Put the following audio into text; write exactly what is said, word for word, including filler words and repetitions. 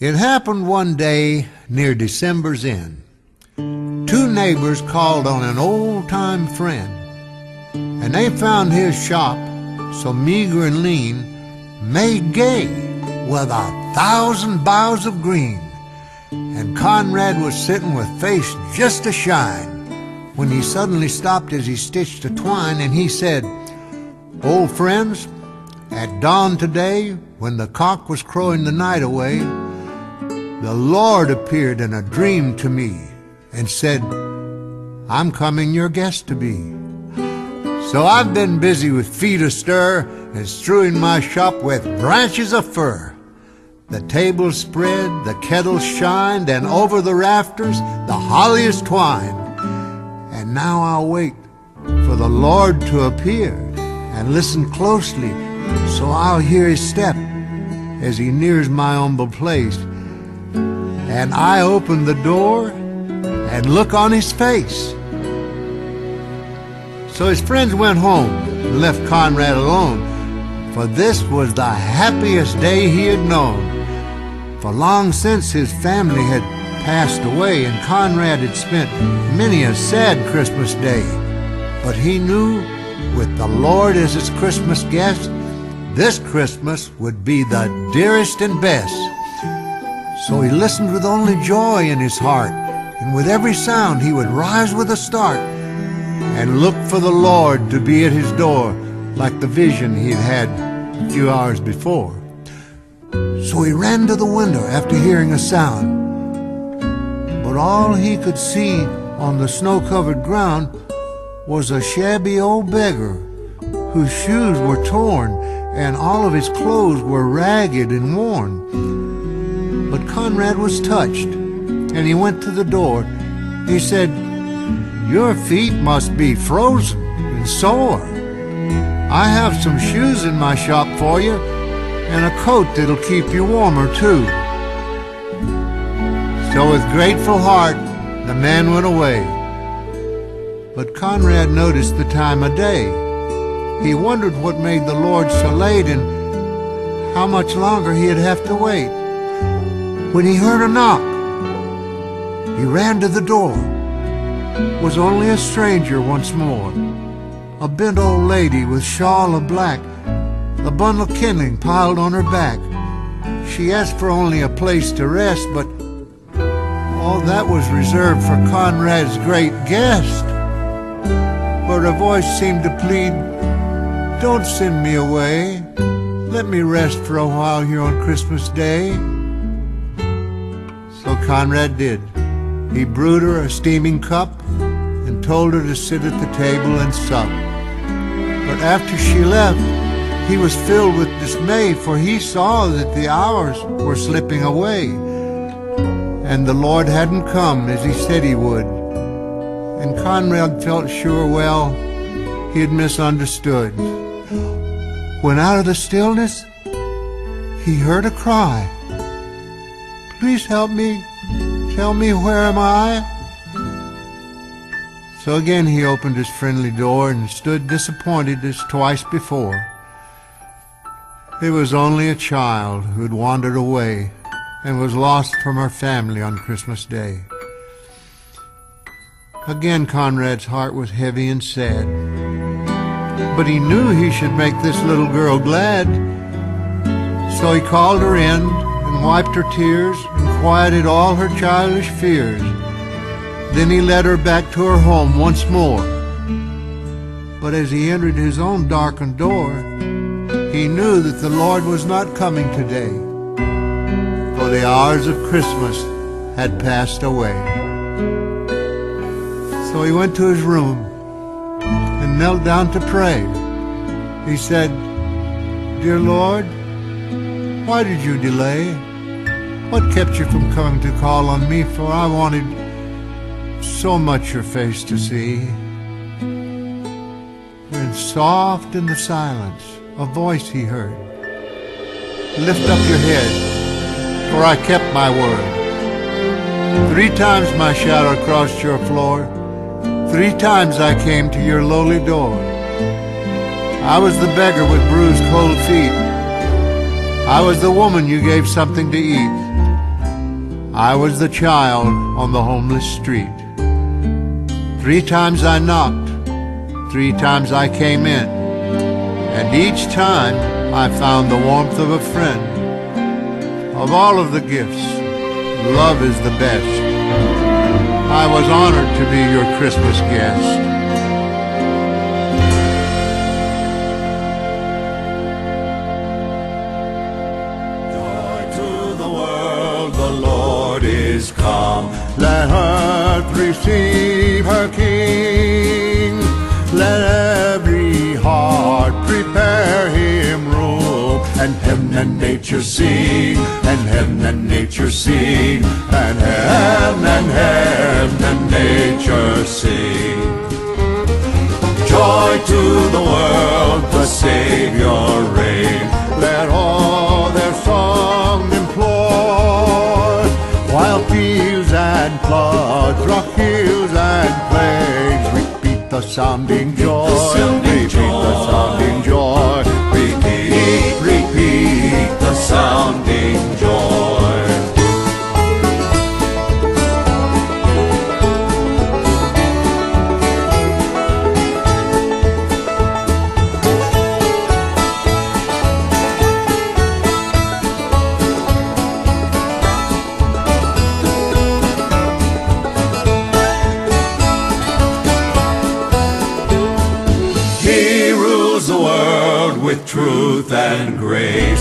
It happened one day near December's end. Two neighbors called on an old-time friend, and they found his shop, so meager and lean, made gay with a thousand boughs of green. And Conrad was sitting with face just a shine when he suddenly stopped as he stitched a twine, and he said, "Old friends, at dawn today, when the cock was crowing the night away, the Lord appeared in a dream to me and said, 'I'm coming your guest to be.' So I've been busy with feet astir and strewing my shop with branches of fir. The tables spread, the kettles shined, and over the rafters the holly is twined. And now I'll wait for the Lord to appear and listen closely, so I'll hear his step as he nears my humble place. And I open the door and look on his face." So his friends went home and left Conrad alone, for this was the happiest day he had known. For long since his family had passed away, and Conrad had spent many a sad Christmas day. But he knew, with the Lord as his Christmas guest, this Christmas would be the dearest and best. So he listened with only joy in his heart, and with every sound he would rise with a start and look for the Lord to be at his door, like the vision he had had a few hours before. So he ran to the window after hearing a sound, but all he could see on the snow-covered ground was a shabby old beggar whose shoes were torn and all of his clothes were ragged and worn. But Conrad was touched, and he went to the door. He said, "Your feet must be frozen and sore. I have some shoes in my shop for you, and a coat that'll keep you warmer too." So with grateful heart, the man went away. But Conrad noticed the time of day. He wondered what made the Lord so late and how much longer he'd have to wait. When he heard a knock, he ran to the door. It was only a stranger once more, a bent old lady with shawl of black, a bundle of kindling piled on her back. She asked for only a place to rest, but all that was reserved for Conrad's great guest. But her voice seemed to plead, "Don't send me away. Let me rest for a while here on Christmas Day." So Conrad did. He brewed her a steaming cup and told her to sit at the table and sup. But after she left, he was filled with dismay, for he saw that the hours were slipping away, and the Lord hadn't come as he said he would. And Conrad felt sure, well, he had misunderstood. When out of the stillness, he heard a cry, "Please help me, tell me, where am I?" So again he opened his friendly door and stood disappointed as twice before. It was only a child who had wandered away and was lost from her family on Christmas Day. Again Conrad's heart was heavy and sad, but he knew he should make this little girl glad. So he called her in and wiped her tears and quieted all her childish fears. Then he led her back to her home once more. But as he entered his own darkened door, he knew that the Lord was not coming today, for the hours of Christmas had passed away. So he went to his room and knelt down to pray. He said, "Dear Lord, why did you delay? What kept you from coming to call on me? For I wanted so much your face to see." And soft in the silence, a voice he heard, "Lift up your head, for I kept my word. Three times my shadow crossed your floor. Three times I came to your lowly door. I was the beggar with bruised cold feet. I was the woman you gave something to eat. I was the child on the homeless street. Three times I knocked, three times I came in, and each time I found the warmth of a friend. Of all of the gifts, love is the best. I was honored to be your Christmas guest. Is come. Let earth receive her King. Let every heart prepare him room. And heaven and nature sing, and heaven and nature sing, and heaven and heaven and nature sing. Joy to the world, the Savior reign. Let all their song implore, while fields and floods, rock hills and plains repeat the sounding joy, repeat the sounding joy, repeat, repeat the sounding joy. With truth and grace.